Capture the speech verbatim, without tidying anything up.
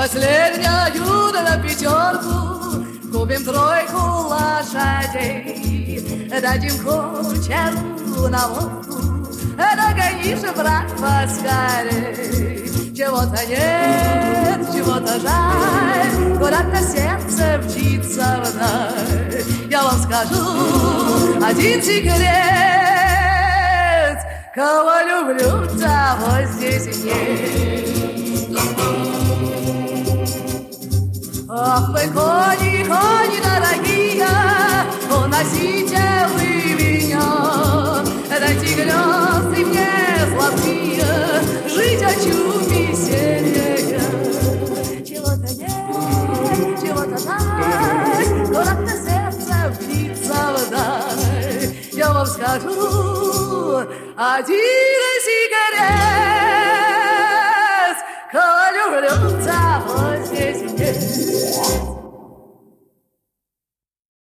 Последнюю на пятерку купим тройку лошадей, дадим кучеру на водку, догонишь, брат, поскорей. Чего-то нет, чего-то жаль, куда-то сердце мчится вдаль. Я вам скажу один секрет: кого люблю, того здесь нет. Ах вы, кони, кони дорогие, уносите вы меня, дайте грезы мне золотые, жить хочу веселье. Чего-то нет, чего-то жаль, куда-то сердце бьется вдаль. Я вам скажу один секрет: